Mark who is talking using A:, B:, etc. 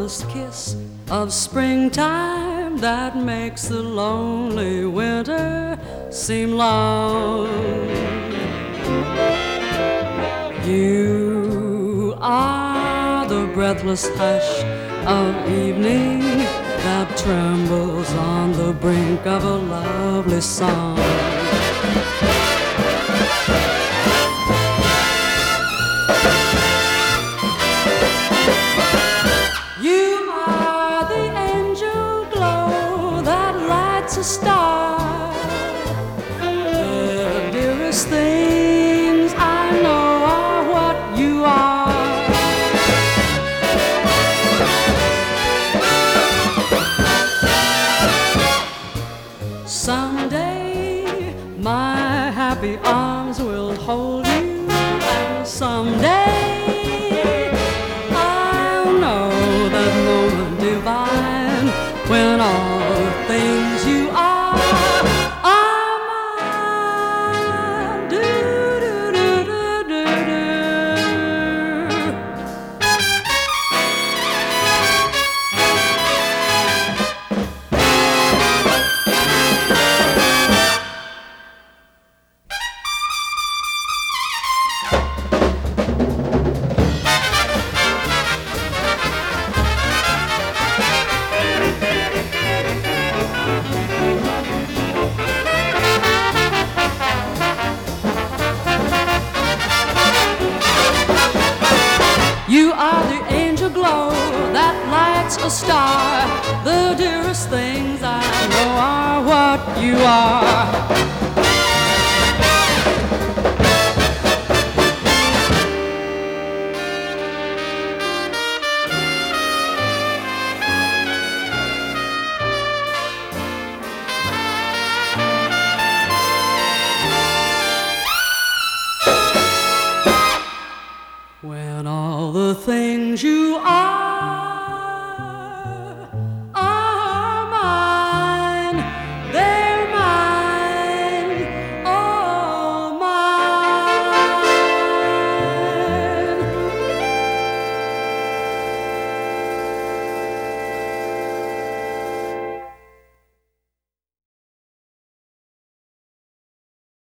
A: warmest kiss of springtime that makes the lonely winter seem long. You are the breathless hush of evening that trembles on the brink of a lovely song. You are the angel glow that lights a star. The dearest things I know are what you are. Someday my happy arms will hold you, and someday I'll know that moment divine when all the things you are mine. Do, do, do, do, do, do. You are the angel glow that lights a star. The dearest things I know are what you are. When all the things you are